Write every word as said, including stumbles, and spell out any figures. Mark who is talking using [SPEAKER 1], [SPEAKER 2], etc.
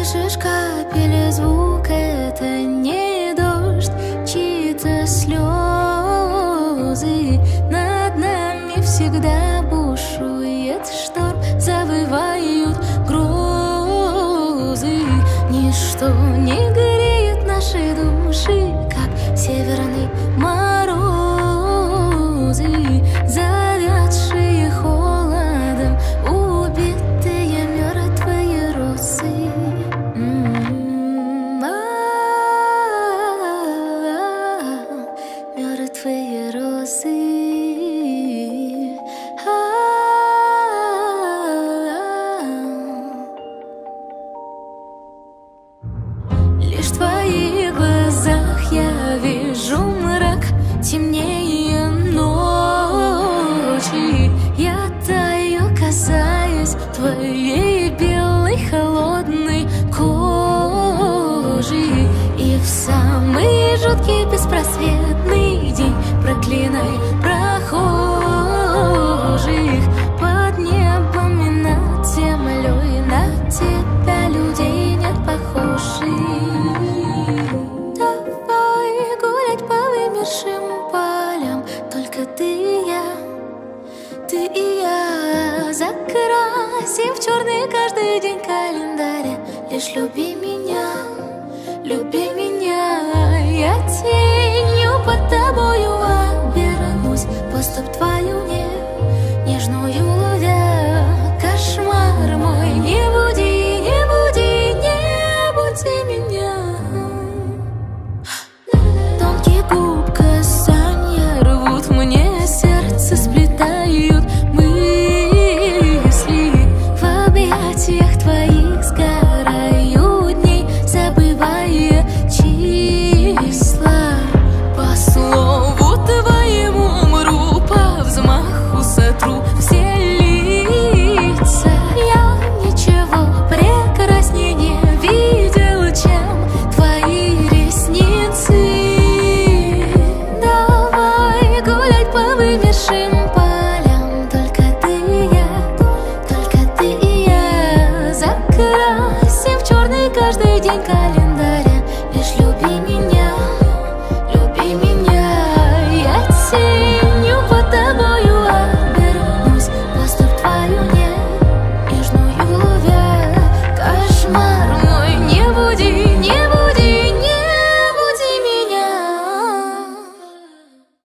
[SPEAKER 1] Слышишь капели звук, это не дождь, чьи-то слезы. Над нами всегда бушует шторм, завывают грозы. Ничто не греет наши души, как северные морозы, завядшие холодом, убитые мертвые росы. Мертвые розы. Лишь в твоих глазах я вижу мрак, темнее ночи. Я таю, касаясь твоей белой холодной кожи. И в самый жуткий беспросветный день проклинай прохожих. Под небом и над землей на тебя людей нет похожих. Давай гулять по вымершим полям, только ты и я, ты и я. Закрасим в черный каждый день календаря. Лишь люби меня, люби